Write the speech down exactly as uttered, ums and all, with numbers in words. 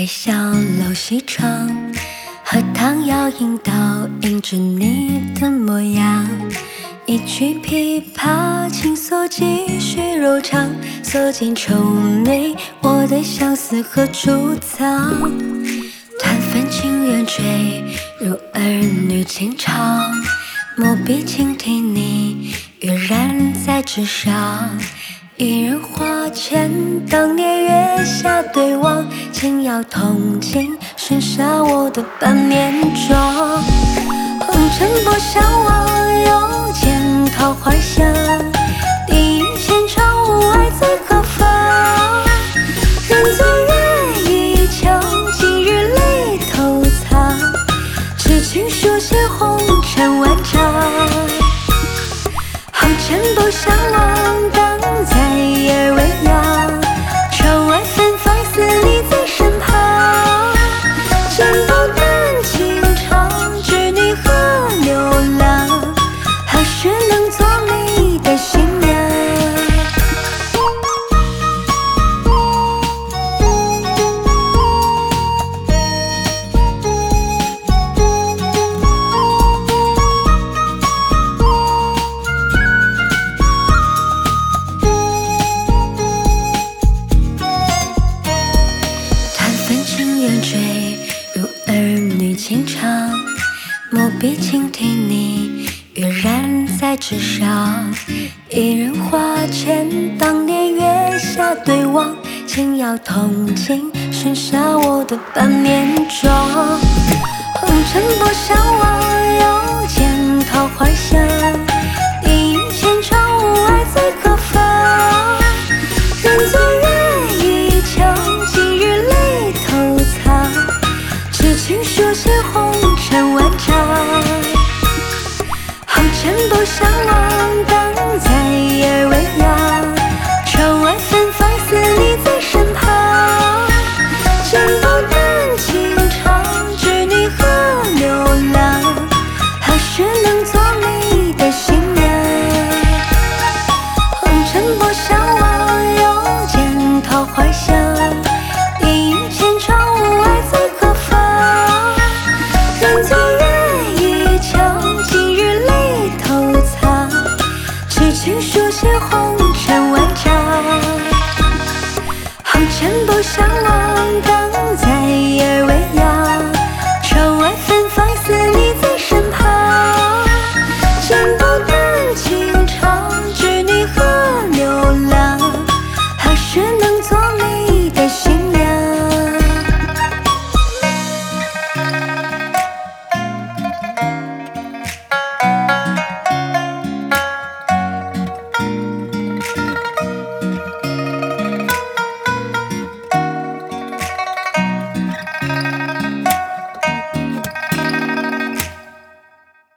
开小楼西窗，荷塘摇影倒映着你的模样。一曲琵琶，轻锁几许柔肠，锁进愁眉，我的相思何处藏？弹翻情缘坠入儿女情长，墨笔轻提你，跃然在纸上。一人花前，当年月下对望，轻摇铜镜，剩下我的半面妆。红尘不相忘，又见桃花香。第一千场无爱在何方？人作月一腔，今日泪偷藏。痴情书写红尘万丈。红尘不相忘，当在夜未央。窗外芬芳，似你在身旁。剪不断情长，织女和牛郎，何时能做你的新娘？坠入儿女情长，墨笔轻提你，跃然在纸上。一人花前，当年月下对望，轻摇铜镜，剩下我的半面妆。红尘不相忘，又见桃花香。第一千场无爱在何方？人作月一腔，今日泪偷藏。痴情书写红尘万丈。红尘不相忘，当在夜未央。窗外芬芳，似你在身旁。剪不断情长，织女和牛郎，何时能做你的新娘？红尘不相忘，又见桃花香。第一千场无爱在何方？人作月一腔，今日泪偷藏。痴情书写红尘万丈。红尘不相忘，当在夜未央。